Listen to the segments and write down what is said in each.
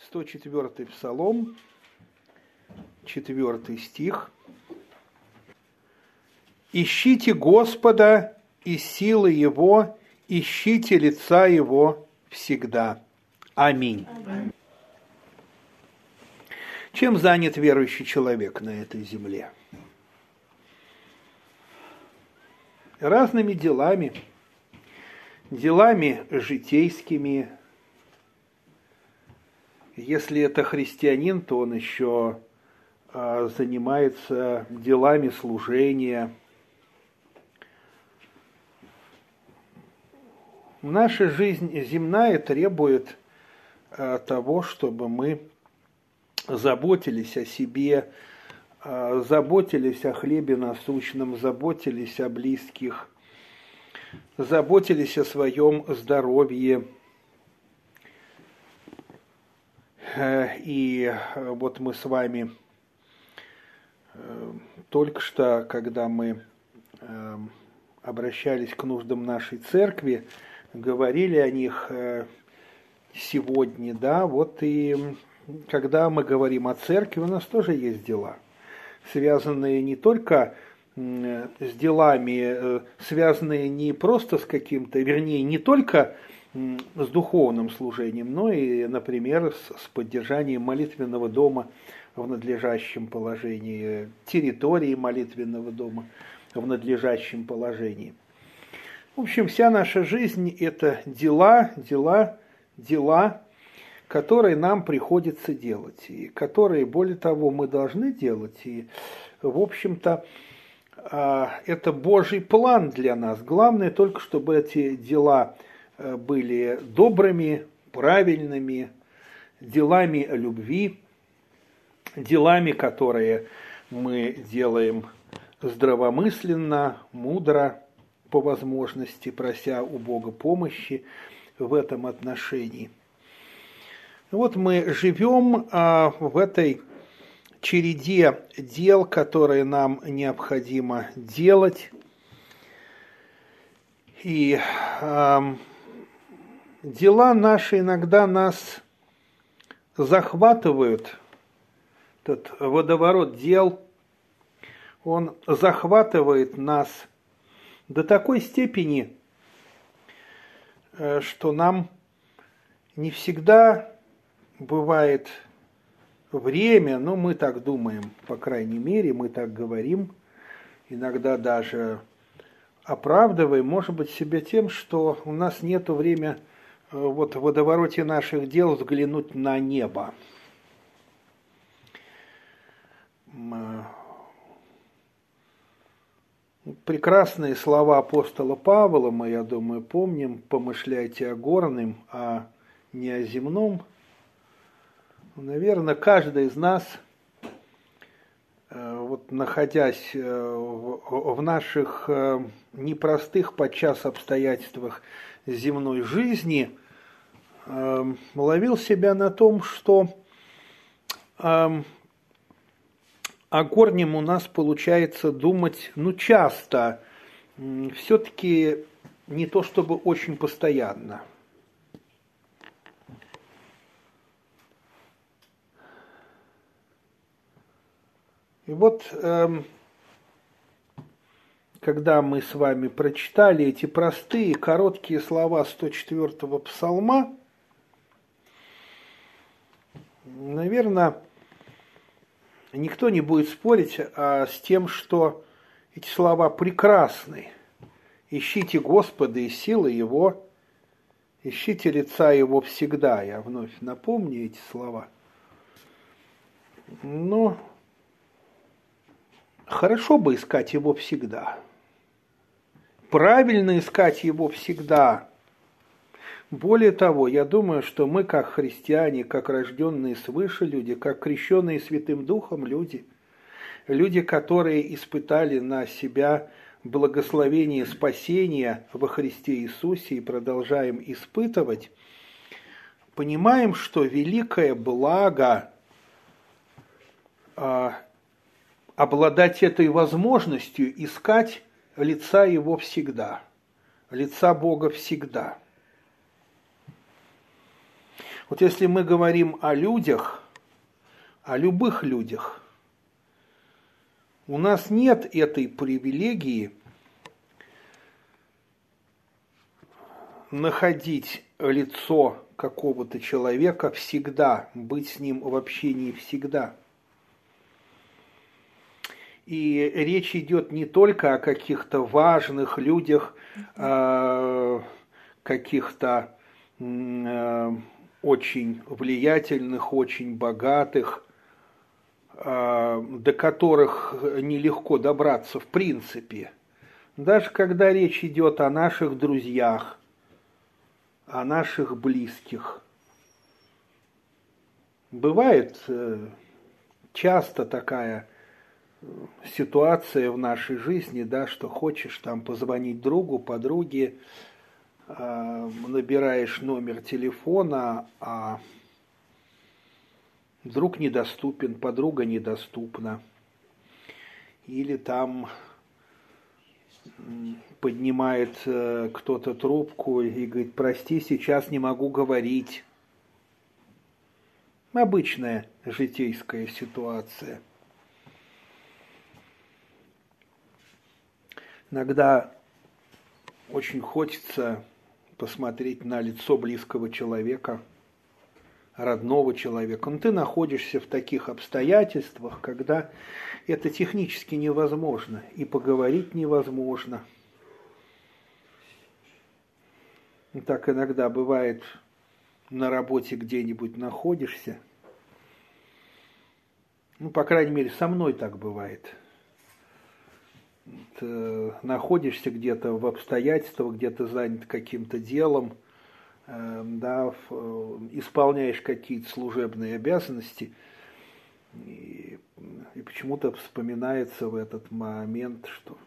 104-й Псалом, 4 стих. «Ищите Господа и силы Его, ищите лица Его всегда. Аминь». Чем занят верующий человек на этой земле? Разными делами житейскими. Если это христианин, то он еще занимается делами служения. Наша жизнь земная требует того, чтобы мы заботились о себе, заботились о хлебе насущном, заботились о близких, заботились о своем здоровье. И вот мы с вами только что, когда мы обращались к нуждам нашей церкви, говорили о них сегодня, да, вот и когда мы говорим о церкви, у нас тоже есть дела, связанные не только с делами, связанные не просто с каким-то, вернее, не только с духовным служением, но и, например, с поддержанием молитвенного дома в надлежащем положении, территории молитвенного дома в надлежащем положении. В общем, вся наша жизнь – это дела, которые нам приходится делать, и которые, более того, мы должны делать. И, в общем-то, это Божий план для нас. Главное только, чтобы эти дела были добрыми, правильными, делами любви, делами, которые мы делаем здравомысленно, мудро, по возможности, прося у Бога помощи в этом отношении. Вот мы живем в этой череде дел, которые нам необходимо делать. И дела наши иногда нас захватывают. Этот водоворот дел, он захватывает нас до такой степени, что нам не всегда бывает время, но мы так думаем, по крайней мере, мы так говорим, иногда даже оправдываем, может быть, себя тем, что у нас нет времени вот в водовороте наших дел взглянуть на небо. Прекрасные слова апостола Павла, мы, я думаю, помним: «Помышляйте о горном, а не о земном». Наверное, каждый из нас, вот находясь в наших непростых подчас обстоятельствах земной жизни, ловил себя на том, что о горнем у нас получается думать, часто, все-таки не то чтобы очень постоянно. И вот, когда мы с вами прочитали эти простые, короткие слова 104-го Псалма, наверное, никто не будет спорить с тем, что эти слова прекрасны. «Ищите Господа и силы Его, ищите лица Его всегда». Я вновь напомню эти слова. Но хорошо бы искать Его всегда. Правильно искать Его всегда. Более того, я думаю, что мы, как христиане, как рожденные свыше люди, как крещенные Святым Духом люди, которые испытали на себя благословение спасения во Христе Иисусе и продолжаем испытывать, понимаем, что великое благо обладать этой возможностью искать лица Его всегда, лица Бога всегда. Вот если мы говорим о людях, о любых людях, у нас нет этой привилегии находить лицо какого-то человека всегда, быть с ним в общении всегда. И речь идет не только о каких-то важных людях, каких-то очень влиятельных, очень богатых, до которых нелегко добраться в принципе. Даже когда речь идет о наших друзьях, о наших близких. Бывает часто такая ситуация в нашей жизни, да, что хочешь там позвонить другу, подруге, набираешь номер телефона, а друг недоступен, подруга недоступна. Или там поднимает кто-то трубку и говорит: прости, сейчас не могу говорить. Обычная житейская ситуация. Иногда очень хочется посмотреть на лицо близкого человека, родного человека. Но ты находишься в таких обстоятельствах, когда это технически невозможно, и поговорить невозможно. И так иногда бывает, на работе где-нибудь находишься. Ну, по крайней мере, со мной так бывает. Находишься где-то в обстоятельствах, где-то занят каким-то делом, да, исполняешь какие-то служебные обязанности, и почему-то вспоминается в этот момент, что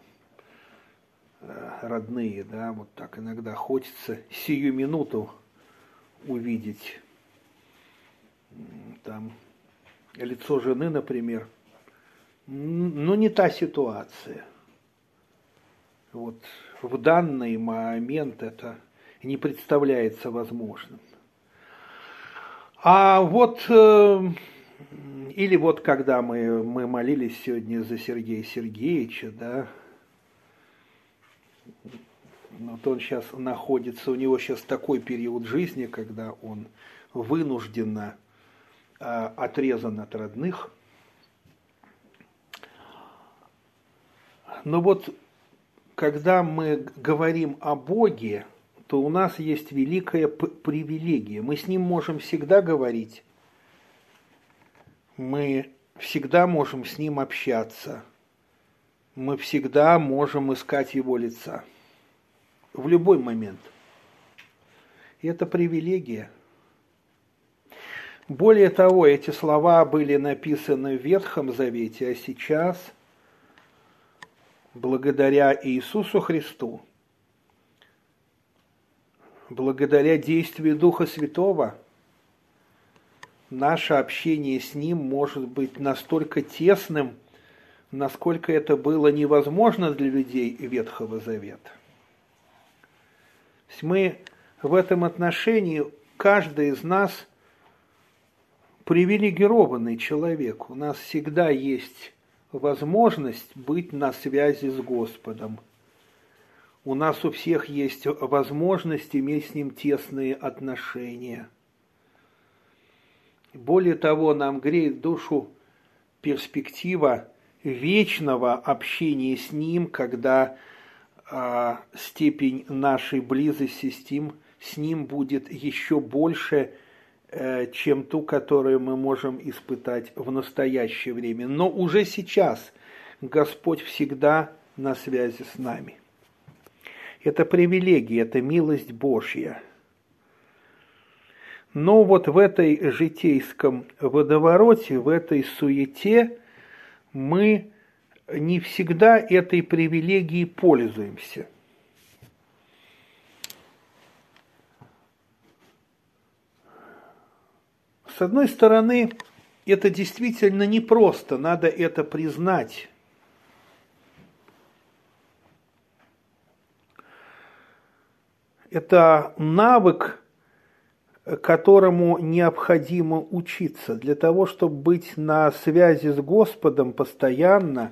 родные, да, вот так иногда хочется сию минуту увидеть там лицо жены, например, но не та ситуация. Вот в данный момент это не представляется возможным. А вот, или вот когда мы молились сегодня за Сергея Сергеевича, да, вот он сейчас находится, у него сейчас такой период жизни, когда он вынужденно отрезан от родных. Но вот когда мы говорим о Боге, то у нас есть великая привилегия. Мы с Ним можем всегда говорить, мы всегда можем с Ним общаться, мы всегда можем искать Его лица. В любой момент. И это привилегия. Более того, эти слова были написаны в Ветхом Завете, а сейчас, благодаря Иисусу Христу, благодаря действию Духа Святого, наше общение с Ним может быть настолько тесным, насколько это было невозможно для людей Ветхого Завета. Мы в этом отношении, каждый из нас привилегированный человек. У нас всегда есть возможность быть на связи с Господом. У нас у всех есть возможность иметь с Ним тесные отношения. Более того, нам греет душу перспектива вечного общения с Ним, когда степень нашей близости с Ним будет еще больше, чем ту, которую мы можем испытать в настоящее время. Но уже сейчас Господь всегда на связи с нами. Это привилегия, это милость Божья. Но вот в этой житейском водовороте, в этой суете мы не всегда этой привилегией пользуемся. С одной стороны, это действительно непросто, надо это признать. Это навык которому необходимо учиться. Для того, чтобы быть на связи с Господом постоянно,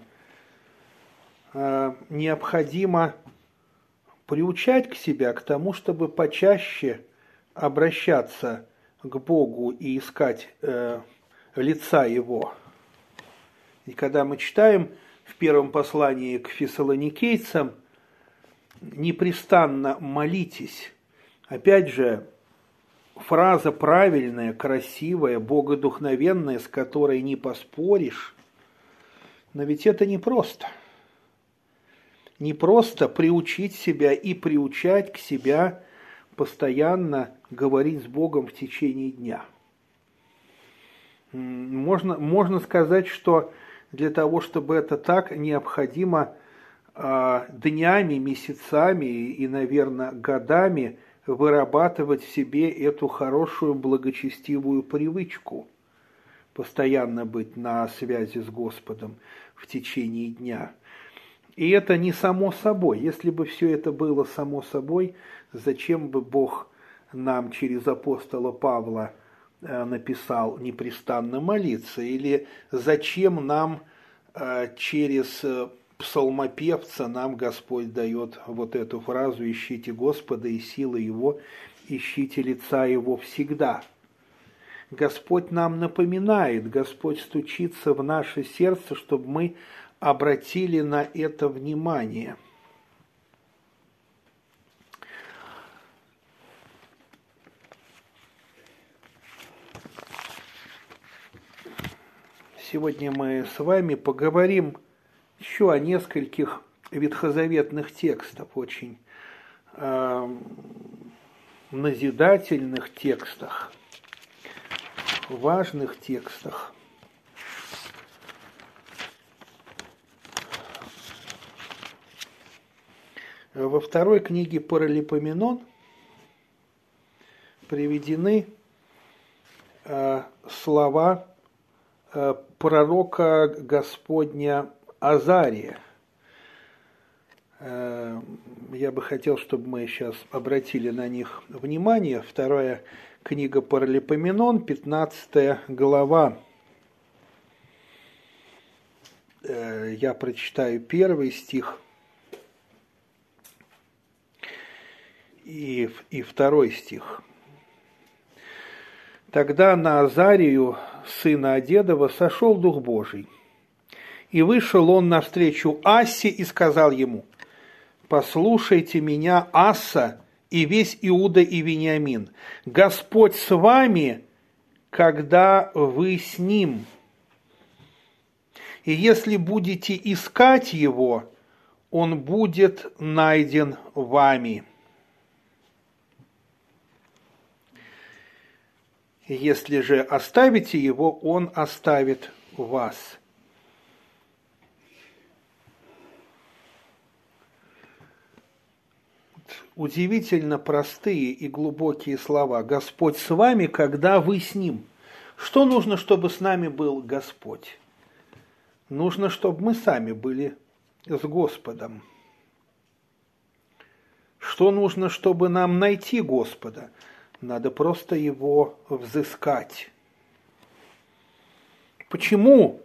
необходимо приучать к себя к тому, чтобы почаще обращаться к Богу и искать лица Его. И когда мы читаем в первом послании к фессалоникийцам «непрестанно молитесь», опять же, фраза правильная, красивая, богодухновенная, с которой не поспоришь, но ведь это непросто. Не просто приучить себя и приучать к себя постоянно говорить с Богом в течение дня. Можно сказать, что для того, чтобы это так, необходимо днями, месяцами и, наверное, годами вырабатывать в себе эту хорошую, благочестивую привычку, постоянно быть на связи с Господом в течение дня. И это не само собой. Если бы все это было само собой, зачем бы Бог нам через апостола Павла написал непрестанно молиться? Или зачем нам через псалмопевца нам Господь дает вот эту фразу «Ищите Господа и силы Его, ищите лица Его всегда». Господь нам напоминает, Господь стучится в наше сердце, чтобы мы обратили на это внимание. Сегодня мы с вами поговорим еще о нескольких ветхозаветных текстах, очень назидательных текстах, важных текстах. Во второй книге Паралипоменон приведены слова пророка Господня Азария. Я бы хотел, чтобы мы сейчас обратили на них внимание. Вторая книга Паралипоменон, 15 глава. Я прочитаю 1 стих и 2 стих. «Тогда на Азарию, сына Одедова, сошел Дух Божий, и вышел он навстречу Ассе и сказал ему: послушайте меня, Асса, и весь Иуда и Вениамин. Господь с вами, когда вы с ним. И если будете искать его, он будет найден вами. Если же оставите его, он оставит вас». Удивительно простые и глубокие слова. Господь с вами, когда вы с ним. Что нужно, чтобы с нами был Господь? Нужно, чтобы мы сами были с Господом. Что нужно, чтобы нам найти Господа? Надо просто его взыскать. Почему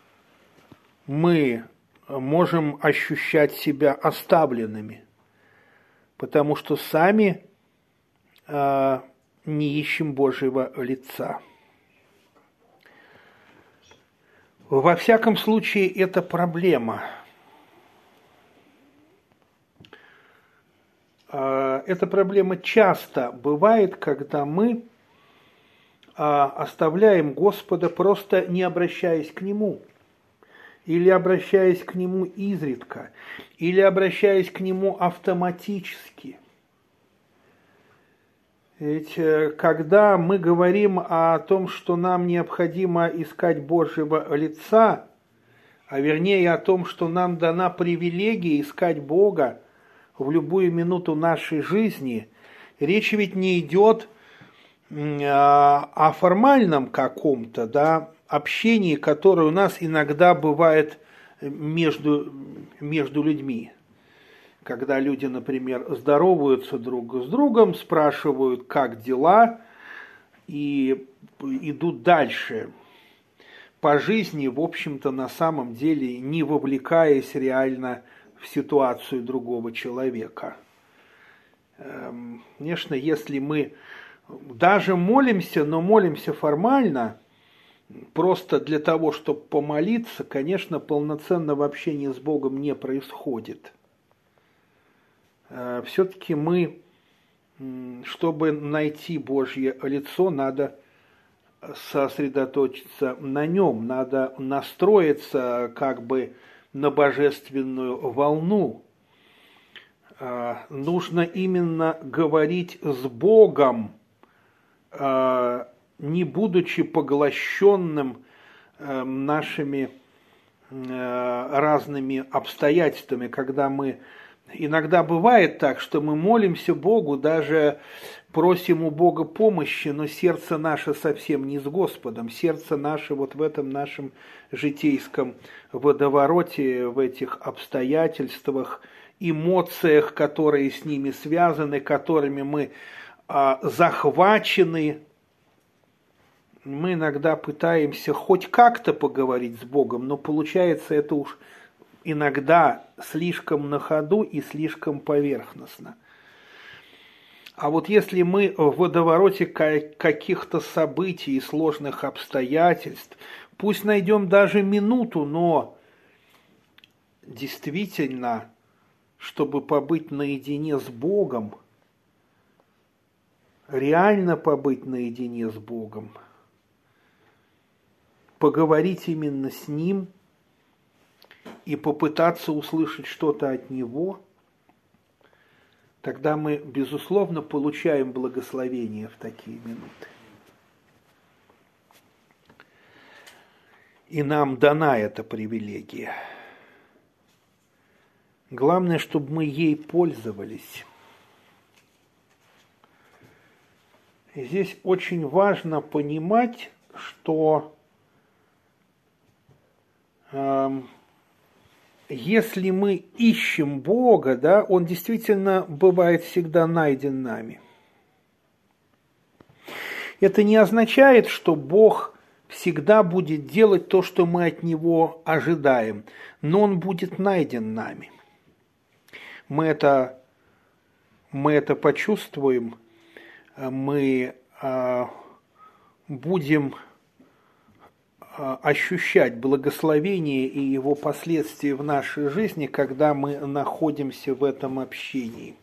мы можем ощущать себя оставленными? Потому что сами не ищем Божьего лица. Во всяком случае, это проблема. Эта проблема часто бывает, когда мы оставляем Господа, просто не обращаясь к Нему, или обращаясь к Нему изредка, или обращаясь к Нему автоматически. Ведь когда мы говорим о том, что нам необходимо искать Божьего лица, а вернее о том, что нам дана привилегия искать Бога в любую минуту нашей жизни, речь ведь не идет о формальном каком-то, общении, которое у нас иногда бывает между людьми. Когда люди, например, здороваются друг с другом, спрашивают, как дела, и идут дальше по жизни, в общем-то, на самом деле не вовлекаясь реально в ситуацию другого человека. Конечно, если мы даже молимся, но молимся формально, просто для того, чтобы помолиться, конечно, полноценного общения с Богом не происходит. Все-таки мы, чтобы найти Божье лицо, надо сосредоточиться на нем, надо настроиться как бы на божественную волну. Нужно именно говорить с Богом, не будучи поглощенным нашими разными обстоятельствами, когда мы... Иногда бывает так, что мы молимся Богу, даже просим у Бога помощи, но сердце наше совсем не с Господом. Сердце наше вот в этом нашем житейском водовороте, в этих обстоятельствах, эмоциях, которые с ними связаны, которыми мы захвачены. Мы иногда пытаемся хоть как-то поговорить с Богом, но получается это уж иногда слишком на ходу и слишком поверхностно. А вот если мы в водовороте каких-то событий и сложных обстоятельств, пусть найдем даже минуту, но действительно, чтобы побыть наедине с Богом, реально побыть наедине с Богом, поговорить именно с Ним и попытаться услышать что-то от Него, тогда мы, безусловно, получаем благословение в такие минуты. И нам дана эта привилегия. Главное, чтобы мы ей пользовались. И здесь очень важно понимать, что если мы ищем Бога, да, Он действительно бывает всегда найден нами. Это не означает, что Бог всегда будет делать то, что мы от Него ожидаем, но Он будет найден нами. Мы это почувствуем, мы будем ощущать благословение и его последствия в нашей жизни, когда мы находимся в этом общении.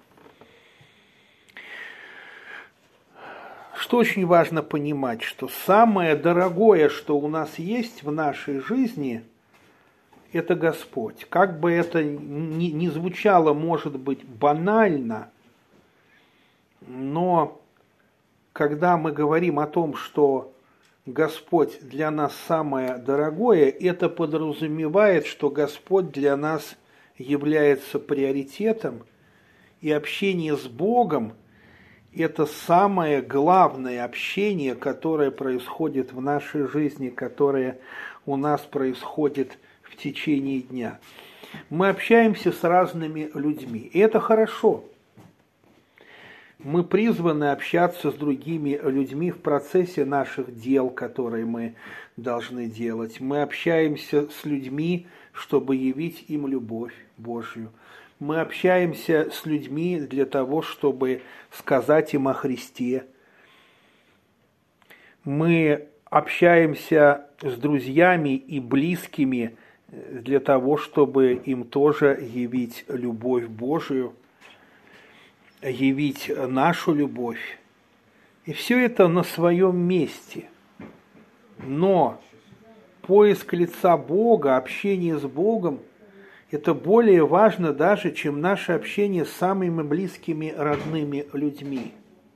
Что очень важно понимать, что самое дорогое, что у нас есть в нашей жизни, это Господь. Как бы это ни звучало, может быть, банально, но когда мы говорим о том, что Господь для нас самое дорогое, это подразумевает, что Господь для нас является приоритетом, и общение с Богом – это самое главное общение, которое происходит в нашей жизни, которое у нас происходит в течение дня. Мы общаемся с разными людьми, и это хорошо. Мы призваны общаться с другими людьми в процессе наших дел, которые мы должны делать. Мы общаемся с людьми, чтобы явить им любовь Божью. Мы общаемся с людьми для того, чтобы сказать им о Христе. Мы общаемся с друзьями и близкими для того, чтобы им тоже явить любовь Божию, явить нашу любовь. И все это на своем месте. Но поиск лица Бога, общение с Богом, это более важно даже, чем наше общение с самыми близкими, родными людьми.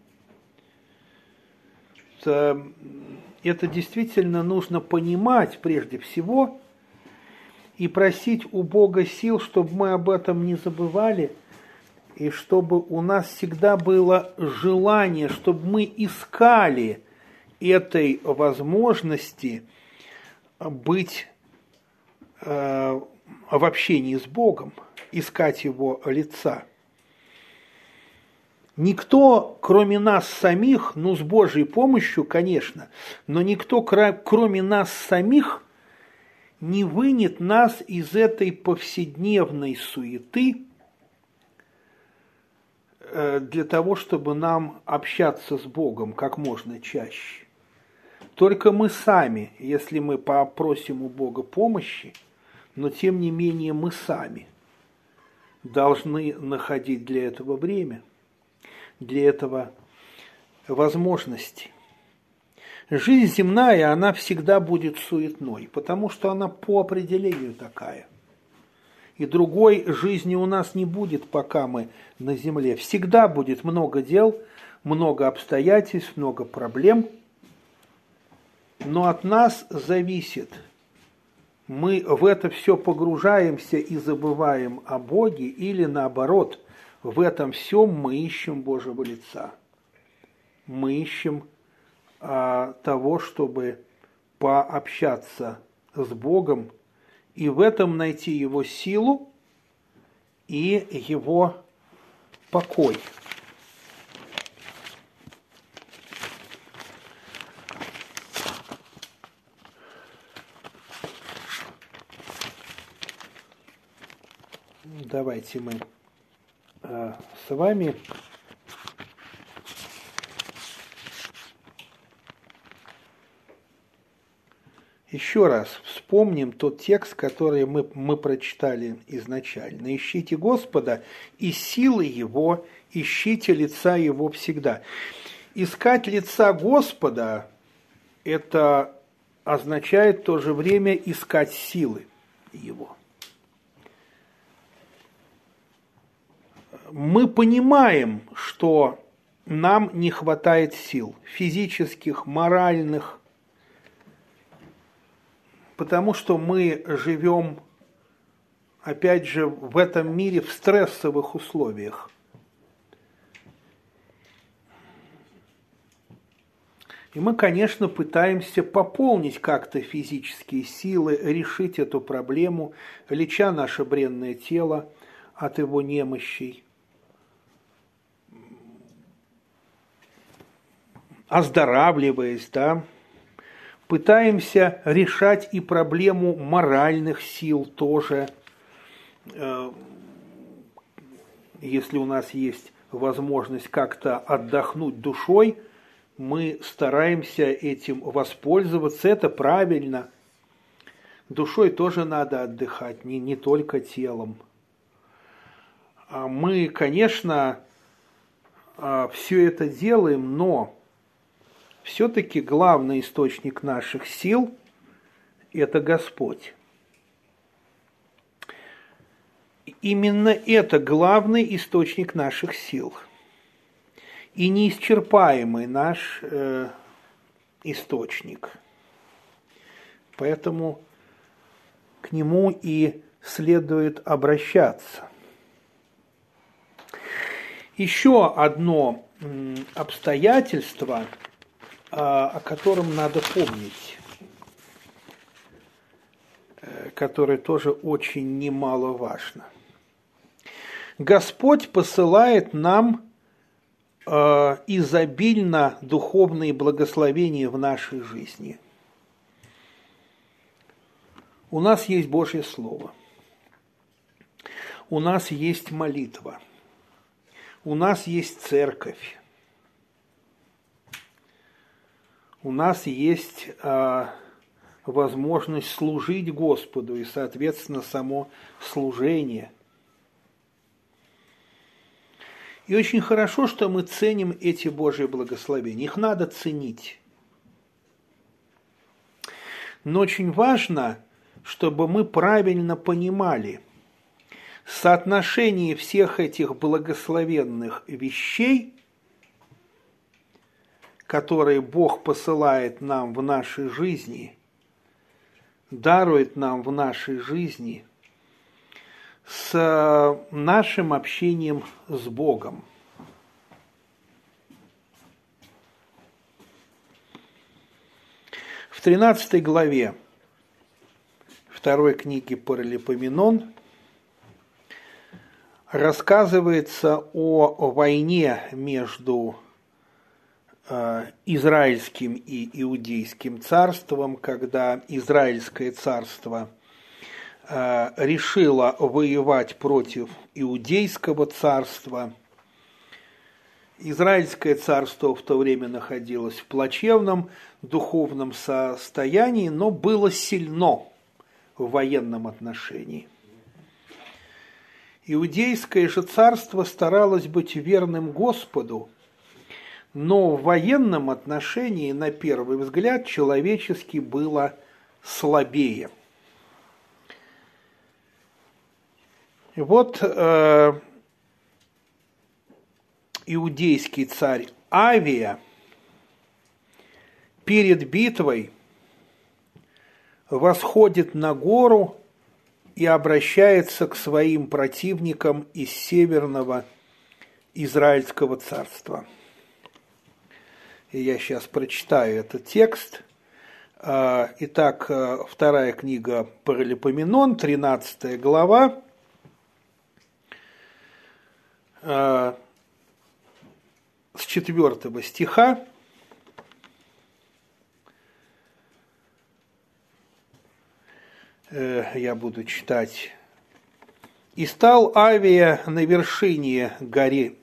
Это действительно нужно понимать прежде всего и просить у Бога сил, чтобы мы об этом не забывали, и чтобы у нас всегда было желание, чтобы мы искали этой возможности быть в общении с Богом, искать Его лица. Никто, кроме нас самих, ну, с Божьей помощью, конечно, но никто, кроме нас самих, не вынет нас из этой повседневной суеты для того, чтобы нам общаться с Богом как можно чаще. Только мы сами, если мы попросим у Бога помощи, но тем не менее мы сами должны находить для этого время, для этого возможности. Жизнь земная, она всегда будет суетной, потому что она по определению такая. И другой жизни у нас не будет, пока мы на земле. Всегда будет много дел, много обстоятельств, много проблем. Но от нас зависит. Мы в это все погружаемся и забываем о Боге, или наоборот, в этом всем мы ищем Божьего лица. Мы ищем того, чтобы пообщаться с Богом и в этом найти Его силу и Его покой. Давайте мы с вами еще раз вспомним тот текст, который мы прочитали изначально. «Ищите Господа и силы Его, ищите лица Его всегда». Искать лица Господа – это означает в то же время искать силы Его. Мы понимаем, что нам не хватает сил физических, моральных, потому что мы живем, опять же, в этом мире в стрессовых условиях. И мы, конечно, пытаемся пополнить как-то физические силы, решить эту проблему, леча наше бренное тело от его немощей, оздоравливаясь, да, пытаемся решать и проблему моральных сил тоже, если у нас есть возможность как-то отдохнуть душой, мы стараемся этим воспользоваться, это правильно. Душой тоже надо отдыхать, не только телом. Мы, конечно, все это делаем, но все-таки главный источник наших сил – это Господь. Именно это главный источник наших сил и неисчерпаемый наш источник. Поэтому к нему и следует обращаться. Еще одно обстоятельство, о котором надо помнить, которое тоже очень немаловажно. Господь посылает нам изобильно духовные благословения в нашей жизни. У нас есть Божье Слово, у нас есть молитва, у нас есть церковь, у нас есть возможность служить Господу и, соответственно, само служение. И очень хорошо, что мы ценим эти Божьи благословения. Их надо ценить. Но очень важно, чтобы мы правильно понимали соотношение всех этих благословенных вещей, которые Бог посылает нам в нашей жизни, дарует нам в нашей жизни, с нашим общением с Богом. В 13 главе 2 книги Паралипоменон рассказывается о войне между Израильским и Иудейским царством, когда Израильское царство решило воевать против Иудейского царства. Израильское царство в то время находилось в плачевном духовном состоянии, но было сильно в военном отношении. Иудейское же царство старалось быть верным Господу, но в военном отношении, на первый взгляд, человечески было слабее. И вот иудейский царь Авия перед битвой восходит на гору и обращается к своим противникам из Северного Израильского царства. И я сейчас прочитаю этот текст. Итак, вторая книга Паралипоменон, 13 глава, с 4 стиха. Я буду читать. «И стал Авия на вершине горы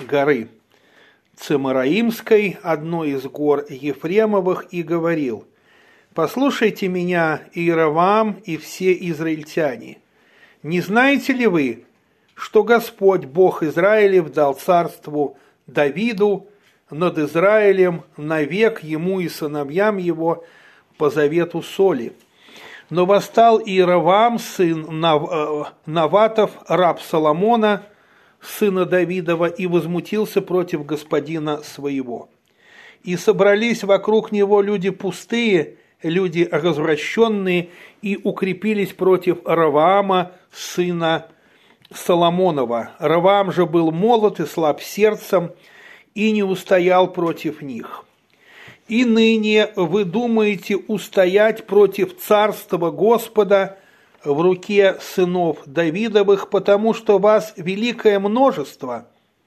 Цемараимской, одной из гор Ефремовых, и говорил: послушайте меня, Иеровоам и все израильтяне, не знаете ли вы, что Господь, Бог Израилев, дал царству Давиду над Израилем навек ему и сыновьям его по завету соли? Но восстал Иеровоам, сын Наватов, раб Соломона, сына Давидова, и возмутился против господина своего. И собрались вокруг него люди пустые, люди развращенные, и укрепились против Ровоама, сына Соломонова. Ровоам же был молод и слаб сердцем, и не устоял против них. И ныне вы думаете устоять против царства Господа в руке сынов Давидовых, потому что вас великое множество,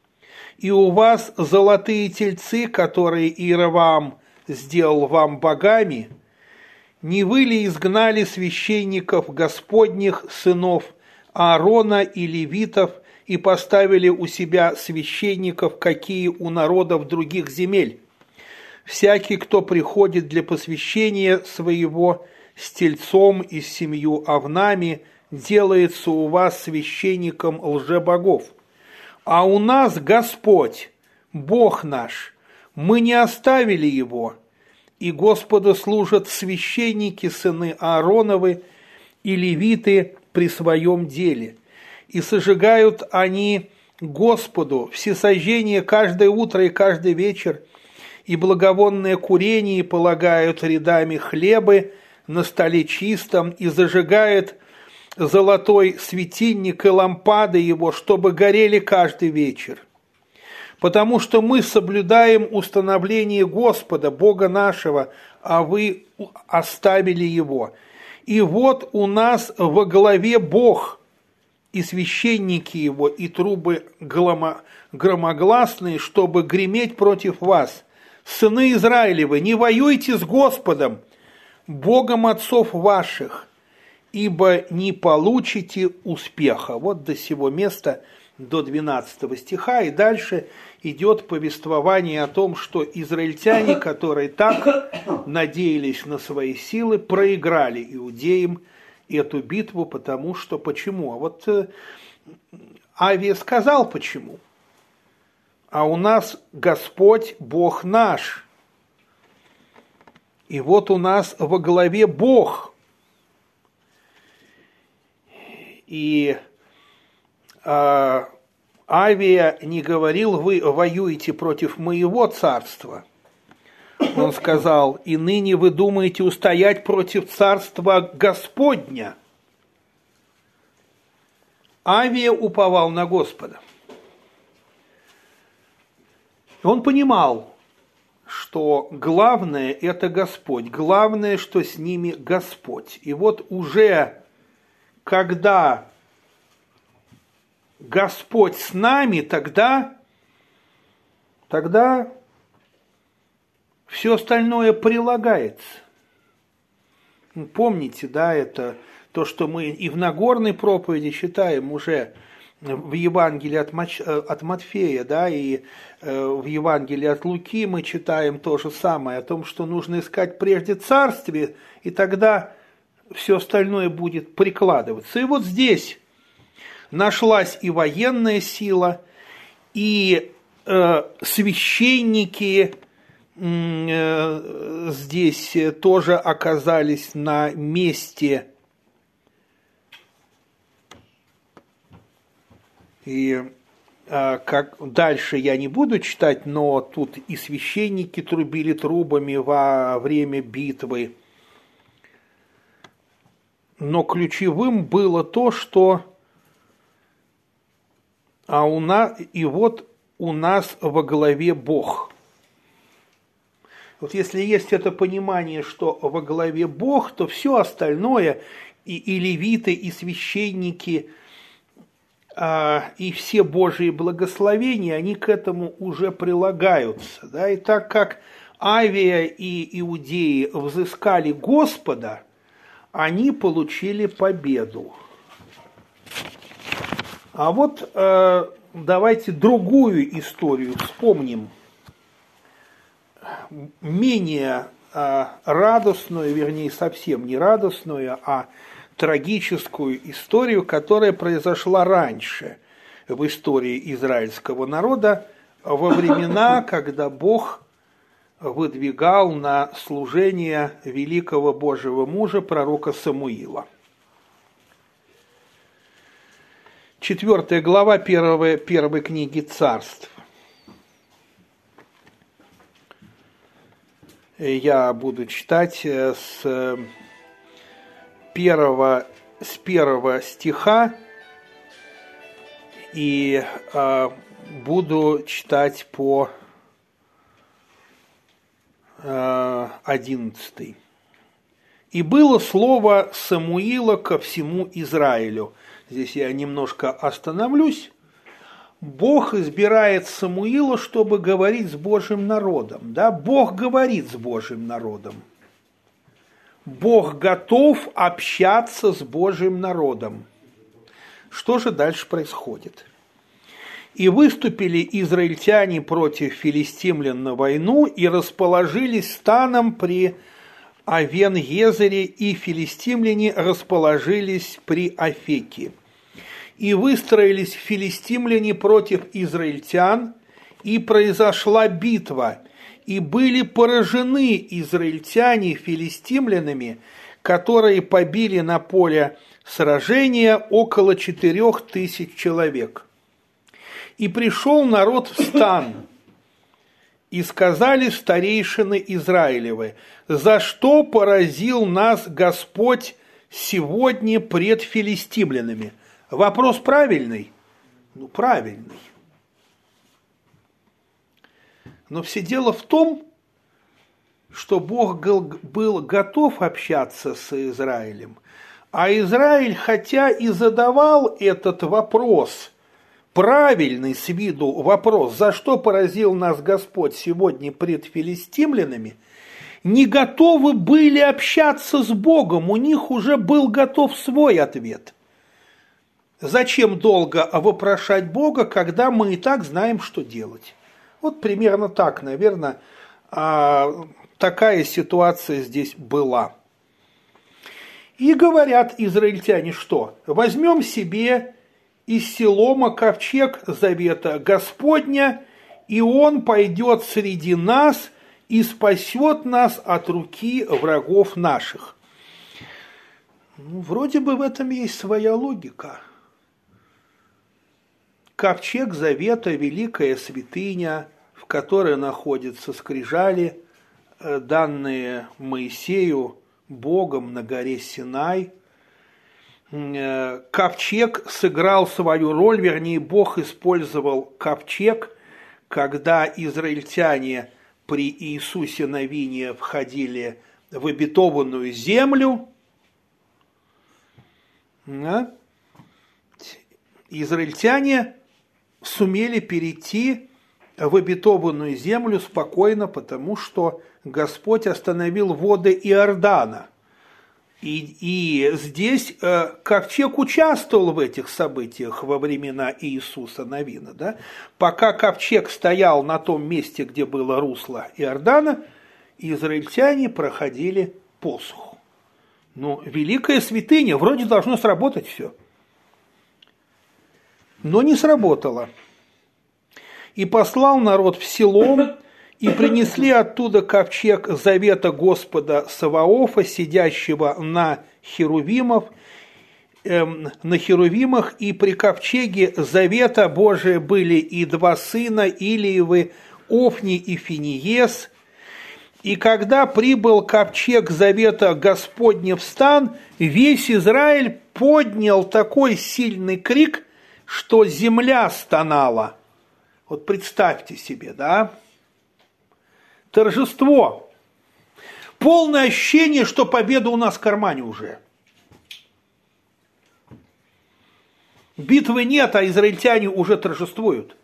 и у вас золотые тельцы, которые Иеровоам сделал вам богами. Не вы ли изгнали священников Господних, сынов Аарона и левитов, и поставили у себя священников, какие у народов других земель? Всякий, кто приходит для посвящения своего с тельцом и с 7 овнами, делается у вас священником лжебогов. А у нас Господь, Бог наш, мы не оставили Его, и Господу служат священники, сыны Аароновы и левиты при своем деле. И сожигают они Господу всесожжение каждое утро и каждый вечер, и благовонное курение полагают рядами хлебы на столе чистом, и зажигает золотой светильник и лампады его, чтобы горели каждый вечер. Потому что мы соблюдаем установление Господа, Бога нашего, а вы оставили Его. И вот у нас во главе Бог, и священники Его, и трубы громогласные, чтобы греметь против вас. Сыны Израилевы, не воюйте с Господом, Богом отцов ваших, ибо не получите успеха». Вот до сего места, до 12 стиха, и дальше идет повествование о том, что израильтяне, которые так надеялись на свои силы, проиграли иудеям эту битву, потому что почему? А вот Авия сказал почему. А у нас Господь, Бог наш. И вот у нас во главе Бог. И Авия не говорил: вы воюете против моего царства. Он сказал: и ныне вы думаете устоять против царства Господня. Авия уповал на Господа. Он понимал, что главное – это Господь, главное, что с ними Господь. И вот уже когда Господь с нами, тогда все остальное прилагается. Помните, да, это то, что мы и в Нагорной проповеди читаем уже в Евангелии от Матфея, да, и в Евангелии от Луки мы читаем то же самое, о том, что нужно искать прежде Царствие, и тогда все остальное будет прикладываться. И вот здесь нашлась и военная сила, и священники здесь тоже оказались на месте. И как дальше я не буду читать, но тут и священники трубили трубами во время битвы. Но ключевым было то, что у нас во главе Бог. Вот если есть это понимание, что во главе Бог, то все остальное, и левиты, и священники, и все Божьи благословения, они к этому уже прилагаются. Да? И так как Авия и иудеи взыскали Господа, они получили победу. А вот давайте другую историю вспомним, менее радостную, вернее, совсем не радостную, а трагическую историю, которая произошла раньше в истории израильского народа, во времена, когда Бог выдвигал на служение великого Божьего мужа, пророка Самуила. 4 глава первой книги Царств. Я буду читать с первого стиха и буду читать по 11. «И было слово Самуила ко всему Израилю». Здесь я немножко остановлюсь. Бог избирает Самуила, чтобы говорить с Божьим народом. Да? Бог говорит с Божьим народом. Бог готов общаться с Божьим народом. Что же дальше происходит? «И выступили израильтяне против филистимлян на войну и расположились станом при Авен-Езере, и филистимляне расположились при Афеке. И выстроились филистимляне против израильтян, и произошла битва, и были поражены израильтяне филистимлянами, которые побили на поле сражения около 4000 человек. И пришел народ в стан, и сказали старейшины Израилевы: за что поразил нас Господь сегодня пред филистимлянами? Вопрос правильный? Ну, правильный. Но все дело в том, что Бог был готов общаться с Израилем, а Израиль, хотя и задавал этот вопрос, правильный с виду вопрос, за что поразил нас Господь сегодня пред филистимлянами, не готовы были общаться с Богом, у них уже был готов свой ответ. Зачем долго вопрошать Бога, когда мы и так знаем, что делать? Вот примерно так, наверное, такая ситуация здесь была. И говорят израильтяне, что возьмем себе из Силома ковчег завета Господня, и он пойдет среди нас и спасет нас от руки врагов наших. Ну, вроде бы в этом есть своя логика. Ковчег завета – великая святыня, в которой находятся скрижали, данные Моисею Богом на горе Синай. Ковчег сыграл свою роль, вернее, Бог использовал ковчег, когда израильтяне при Иисусе Навине входили в обетованную землю. израильтяне сумели перейти в обетованную землю спокойно, потому что Господь остановил воды Иордана. И здесь ковчег участвовал в этих событиях во времена Иисуса Навина. Да? Пока ковчег стоял на том месте, где было русло Иордана, израильтяне проходили посуху. Ну, великая святыня, вроде должно сработать все. Но не сработало. И послал народ в село, и принесли оттуда ковчег завета Господа Саваофа, сидящего на херувимах, и при ковчеге завета Божия были и два сына Илиевы, Офни и Финиес. И когда прибыл ковчег завета Господня в стан, весь Израиль поднял такой сильный крик, что земля стонала. Вот представьте себе, да? Торжество. Полное ощущение, что победа у нас в кармане уже. Битвы нет, а израильтяне уже торжествуют.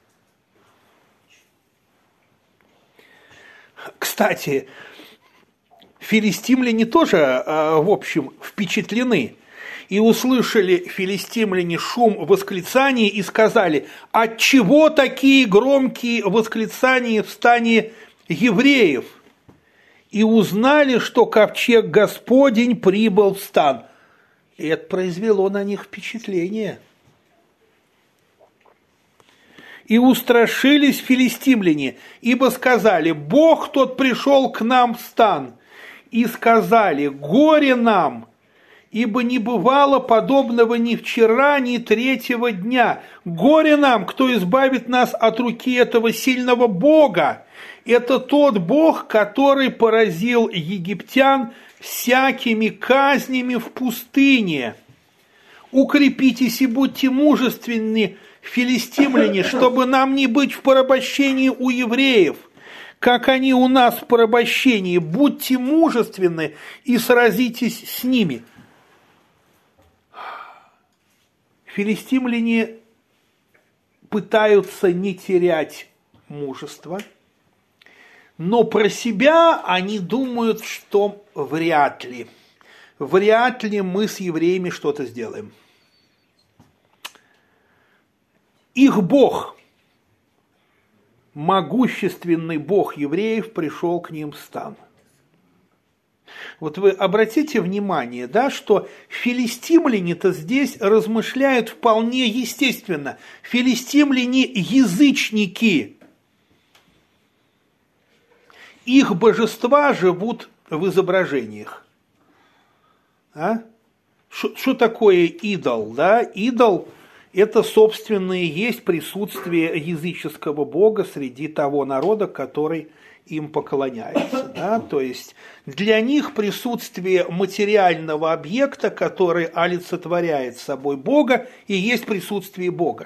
Кстати, филистимляне тоже, в общем, впечатлены. И услышали филистимляне шум восклицаний и сказали: «Отчего такие громкие восклицания в стане евреев?» И узнали, что ковчег Господень прибыл в стан. И это произвело на них впечатление. И устрашились филистимляне, ибо сказали: «Бог тот пришел к нам в стан». И сказали: «Горе нам! Ибо не бывало подобного ни вчера, ни третьего дня. Горе нам, кто избавит нас от руки этого сильного Бога. Это тот Бог, который поразил египтян всякими казнями в пустыне. Укрепитесь и будьте мужественны, филистимляне, чтобы нам не быть в порабощении у евреев, как они у нас в порабощении. Будьте мужественны и сразитесь с ними». Филистимляне пытаются не терять мужество, но про себя они думают, что вряд ли мы с евреями что-то сделаем. Их Бог, могущественный Бог евреев, пришел к ним в стан. Вот вы обратите внимание, да, что филистимляне-то здесь размышляют вполне естественно. Филистимляне язычники. Их божества живут в изображениях. А? Что такое идол? Да? Идол – это, собственно, и есть присутствие языческого бога среди того народа, который им поклоняется. Да? То есть для них присутствие материального объекта, который олицетворяет собой Бога, и есть присутствие Бога.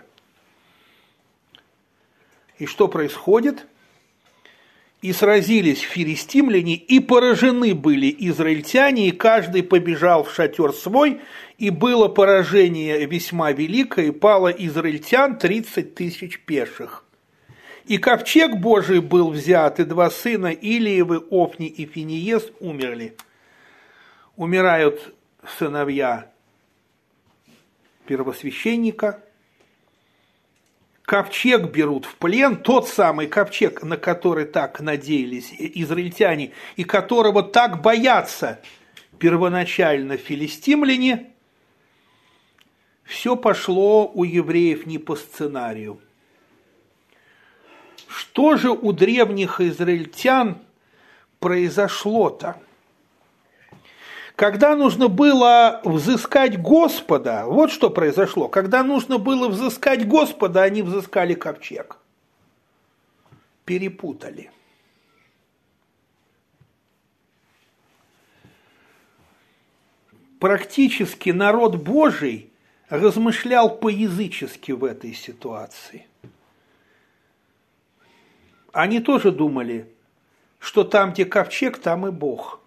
И что происходит? «И сразились филистимляне, и поражены были израильтяне, и каждый побежал в шатер свой, и было поражение весьма великое, и пало израильтян 30 тысяч пеших. И ковчег Божий был взят, и два сына Илиевы, Офни и Финиес, умерли». Умирают сыновья первосвященника. Ковчег берут в плен, тот самый ковчег, на который так надеялись израильтяне, и которого так боятся первоначально филистимляне. Все пошло у евреев не по сценарию. Что же у древних израильтян произошло-то? Когда нужно было взыскать Господа, вот что произошло. Когда нужно было взыскать Господа, они взыскали ковчег. Перепутали. Практически народ Божий размышлял по-язычески в этой ситуации. Они тоже думали, что там, где ковчег, там и Бог.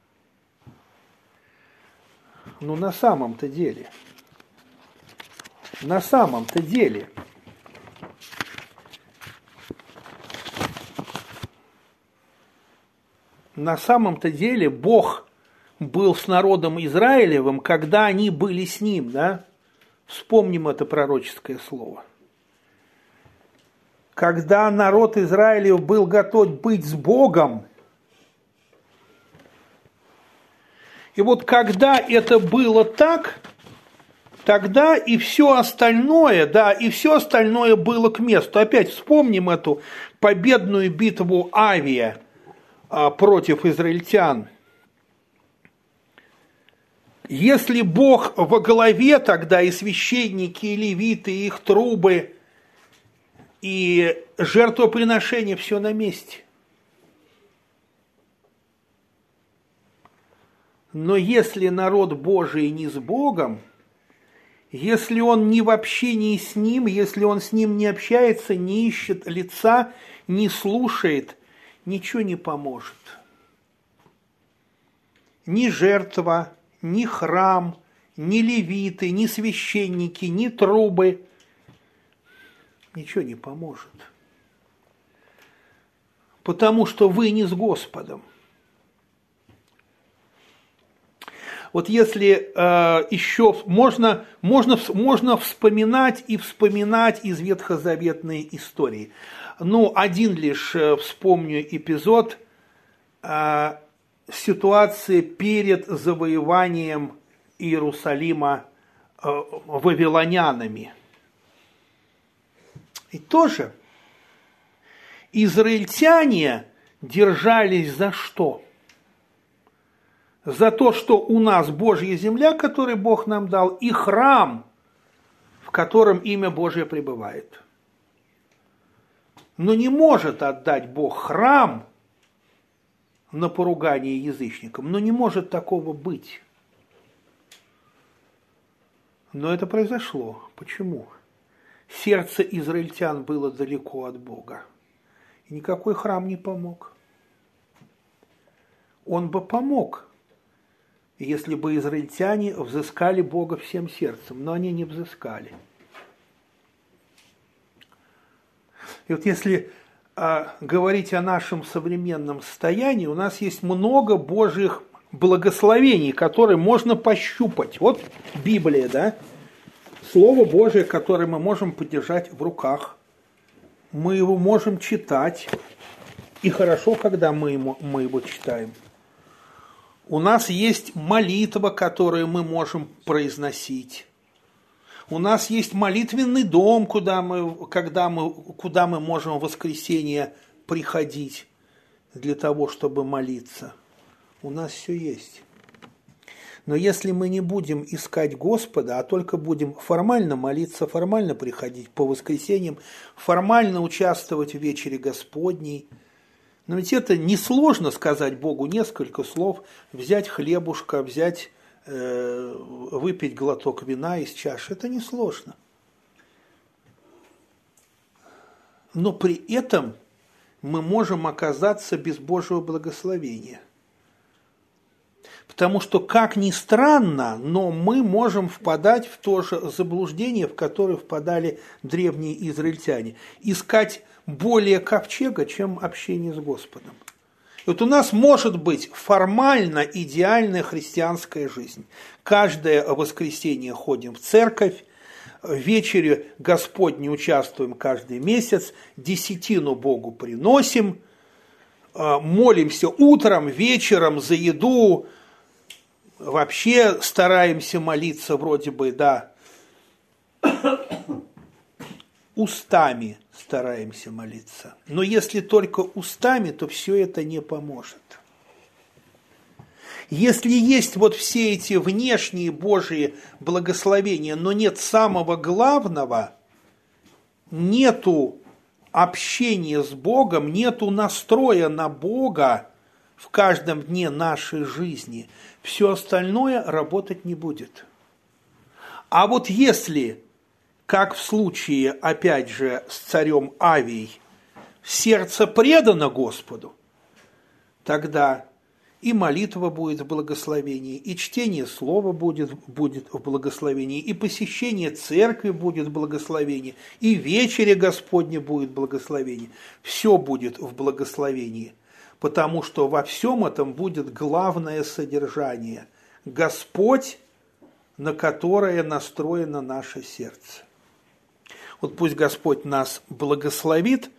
Но на самом-то деле на самом-то деле. На самом-то деле Бог был с народом Израилевым, когда они были с Ним, да? Вспомним это пророческое слово. Когда народ Израилев был готов быть с Богом, и вот когда это было так, тогда и все остальное, да, и все остальное было к месту. Опять вспомним эту победную битву Авия против израильтян. Если Бог во главе, тогда и священники, и левиты, и их трубы, и жертвоприношение, все на месте. Но если народ Божий не с Богом, если он не в общении с Ним, если он с Ним не общается, не ищет лица, не слушает, ничего не поможет. Ни жертва, ни храм, ни левиты, ни священники, ни трубы. Ничего не поможет. Потому что вы не с Господом. Вот если еще можно вспоминать и вспоминать из ветхозаветной истории. Ну, один лишь вспомню эпизод ситуации перед завоеванием Иерусалима вавилонянами. И тоже израильтяне держались за что? За то, что у нас Божья земля, которую Бог нам дал, и храм, в котором имя Божье пребывает. Но не может отдать Бог храм на поругание язычникам, но не может такого быть. Но это произошло. Почему? Сердце израильтян было далеко от Бога. И никакой храм не помог. Он бы помог, если бы израильтяне взыскали Бога всем сердцем, но они не взыскали. И вот если говорить о нашем современном состоянии, у нас есть много Божьих благословений, которые можно пощупать. Вот Библия, да? Слово Божие, которое мы можем подержать в руках. Мы его можем читать. И хорошо, когда мы его читаем. У нас есть молитва, которую мы можем произносить. У нас есть молитвенный дом, куда мы можем в воскресенье приходить для того, чтобы молиться. У нас все есть. Но если мы не будем искать Господа, а только будем формально молиться, формально приходить по воскресеньям, формально участвовать в вечере Господней, но ведь это несложно сказать Богу несколько слов, взять хлебушка, выпить глоток вина из чаши. Это несложно. Но при этом мы можем оказаться без Божьего благословения. Потому что, как ни странно, но мы можем впадать в то же заблуждение, в которое впадали древние израильтяне. Искать более ковчега, чем общение с Господом. И вот у нас может быть формально идеальная христианская жизнь. Каждое воскресенье ходим в церковь, в вечере Господней участвуем каждый месяц, десятину Богу приносим, молимся утром, вечером за еду, вообще стараемся молиться вроде бы, да, устами стараемся молиться. Но если только устами, то все это не поможет. Если есть вот все эти внешние Божьи благословения, но нет самого главного, нету общения с Богом, нету настроя на Бога в каждом дне нашей жизни, все остальное работать не будет. А вот если, как в случае, опять же, с царем Авией, сердце предано Господу, тогда и молитва будет в благословении, и чтение слова будет в благословении, и посещение церкви будет в благословении, и вечеря Господня будет в благословении. Все будет в благословении, потому что во всем этом будет главное содержание – Господь, на которое настроено наше сердце. Вот пусть Господь нас благословит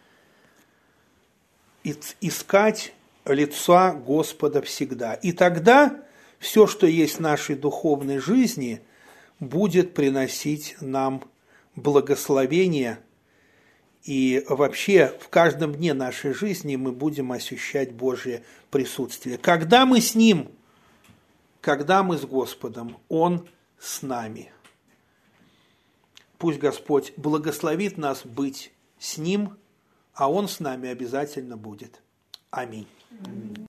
искать лица Господа всегда. И тогда все, что есть в нашей духовной жизни, будет приносить нам благословение. И вообще в каждом дне нашей жизни мы будем ощущать Божье присутствие. Когда мы с Ним, когда мы с Господом, Он с нами. Пусть Господь благословит нас быть с Ним, а Он с нами обязательно будет. Аминь.